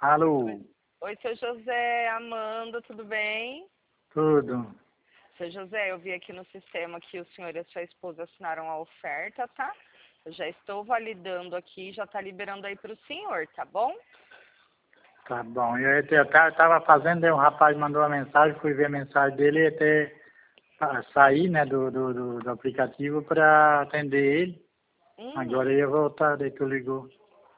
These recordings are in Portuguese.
Alô, Oi, seu José, Amanda, tudo bem? tudo. Seu José, eu vi aqui no sistema que o senhor e a sua esposa assinaram a oferta, tá? Eu já estou validando aqui, já está liberando aí para o senhor, tá bom? Tá bom. Eu tava fazendo, aí um rapaz mandou uma mensagem, fui ver a mensagem dele e até sair, né, do aplicativo para atender ele. Agora Uhum. eu ia voltar, daí tu ligou.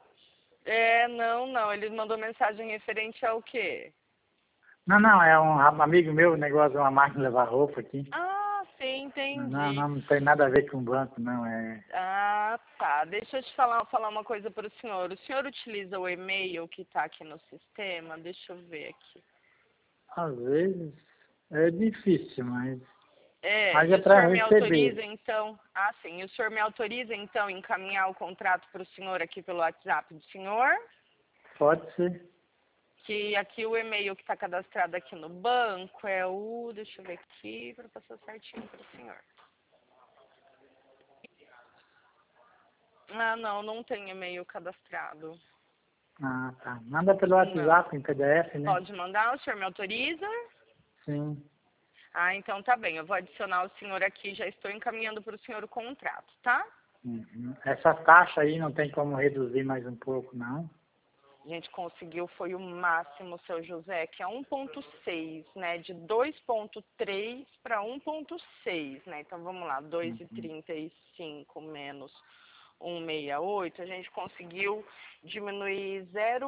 Não, ele mandou mensagem referente ao quê? Não, é um amigo meu, negócio de uma máquina de lavar roupa aqui. Ah, sim, entendi. Não tem nada a ver com banco, não. Ah, tá. Deixa eu te falar uma coisa para o senhor. O senhor utiliza o e-mail que está aqui no sistema? Deixa eu ver aqui. Às vezes é difícil, mas E é o para senhor me autoriza, receber. então? Ah, sim. O senhor me autoriza, então, encaminhar o contrato para o senhor aqui pelo WhatsApp do senhor? Pode ser. Que aqui o e-mail que está cadastrado aqui no banco é o... Deixa eu ver aqui para passar certinho para o senhor. Ah, não tem e-mail cadastrado. Ah, tá. Manda pelo Não. WhatsApp em PDF, né? Pode mandar? O senhor me autoriza? Sim. Ah, então tá bem. Eu vou adicionar o senhor aqui. Já estou encaminhando para o senhor o contrato, tá? Uhum. Essa taxa aí não tem como reduzir mais um pouco, não? A gente conseguiu, foi o máximo, seu José, que é 1,6, né? De 2,3 para 1,6, né? Então vamos lá, Uhum. 2,35 menos 1,68, a gente conseguiu diminuir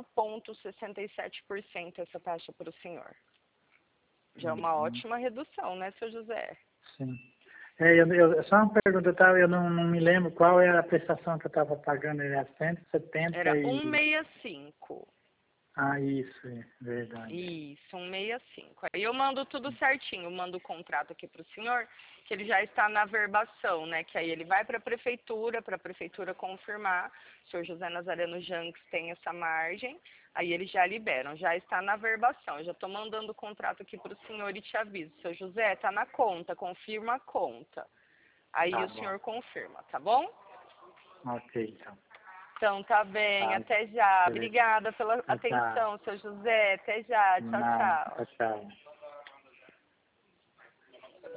0,67% essa taxa para o senhor. Já é uma Uhum. ótima redução, né, seu José? Sim. Só uma pergunta, eu não me lembro qual era a prestação que eu estava pagando, era 170 Era e... 1,65. Ah, isso, é verdade. Isso, 165. Aí eu mando tudo certinho, eu mando o contrato aqui para o senhor, que ele já está na verbação, né? Que aí ele vai para a prefeitura confirmar, o senhor José Nazareno Janks tem essa margem, aí eles já liberam, já está na verbação. Eu já estou mandando o contrato aqui para o senhor e te aviso. Seu José, está na conta, confirma a conta. Aí Tá o bom. senhor confirma, tá bom? Ok, então. Então tá bem, Tá, até já. beleza. Obrigada pela Tchau, tchau. atenção, seu José. Até já. Tchau, Nada. tchau. Tchau, tchau.